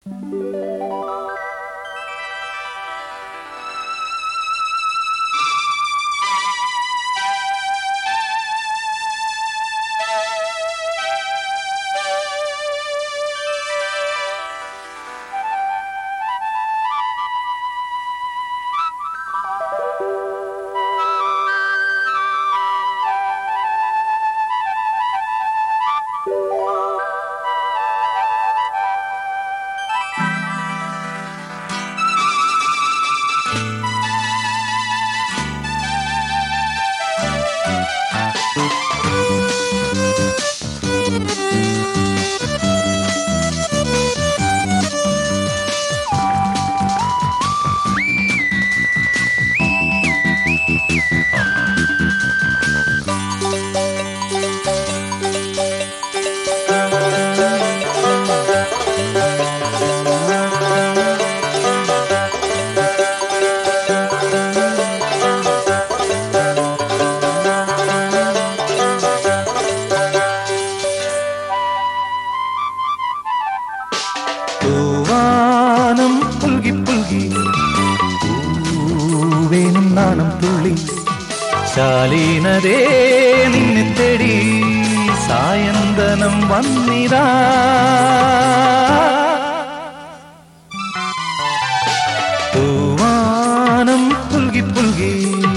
തൂവാനം പുൽകി പുൽകി പൂവേനും നാണം തുള്ളി ശാലീനതേ നിന്നെ തേടി സായന്തനം വന്നിതാ. തൂവാനം പുൽകി പുൽകി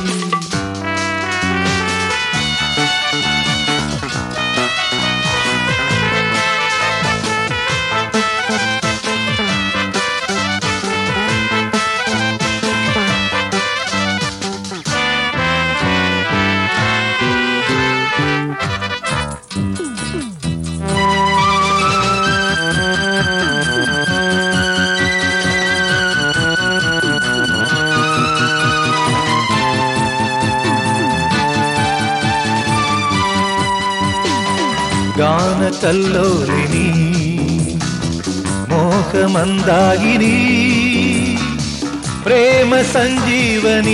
ഗാനകല്ലോലിനി മോഹമന്ദാകിനി പ്രേമ സഞ്ജീവനി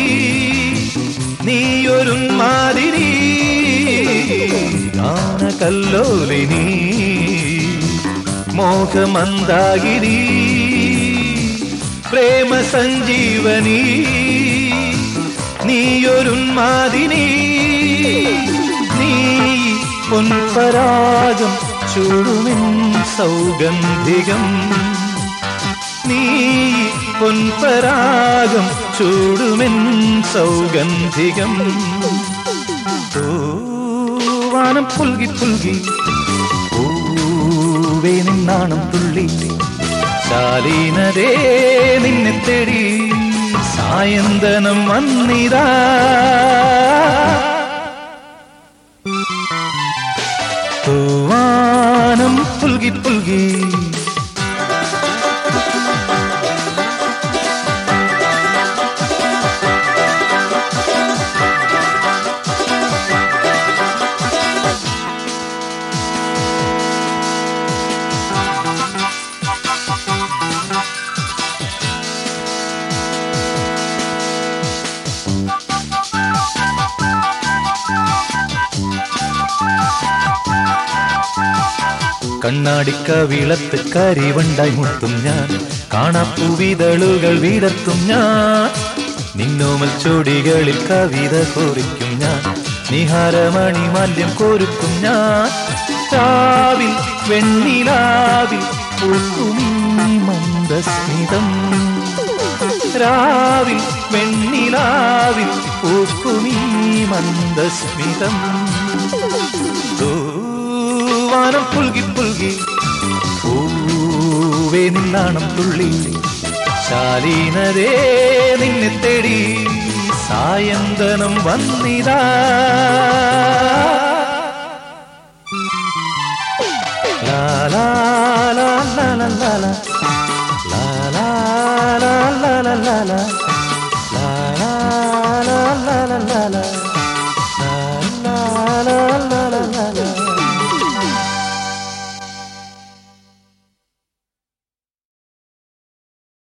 നീയൊരുന്മാദിനി. ഗാനകല്ലോലിനി മോഹമന്ദാകിനി പ്രേമ സഞ്ജീവനി നീയൊരുന്മാദിനി. നീ പൊൻപരാഗം ചൂടുമെൻ സൗഗന്ധികം, നീ പൊൻപരാഗം ചൂടുമെൻ സൗഗന്ധികം. തൂവാനം പുൽകി പുൽകി പൂവേ നിന്നാണം തുള്ളി ശാലീനതേ നിന്നെ തേടി സായന്തനം വന്നിതാ. തൂവാനം പുൽകി പുൽകി കണ്ണാടിക്കവിളത്ത് കരിവണ്ടായി മുത്തും ഞാൻ, കാണാപ്പൂവിതളുകൾ വിടർത്തും ഞാൻ, നിന്നോമൽ ചോടികളിൽ കവിത കോറിക്കും ഞാൻ, നിഹാരമണി മാല്യം കോരുക്കും ഞാൻ. രാവിൽ വെണ്ണിലാവിൽ പൂക്കുമീ മന്ദസ്മിതം, രാവിൽ വെണ്ണിലാവിൽ പൂക്കുമീ മന്ദസ്മിതം. തൂവാനം പുൽകി പുൽകി പൂവേ നിന്നാണം തുള്ളി ശാലീനതേ നിന്നെ തേടി സായന്തനം വന്നിതാ.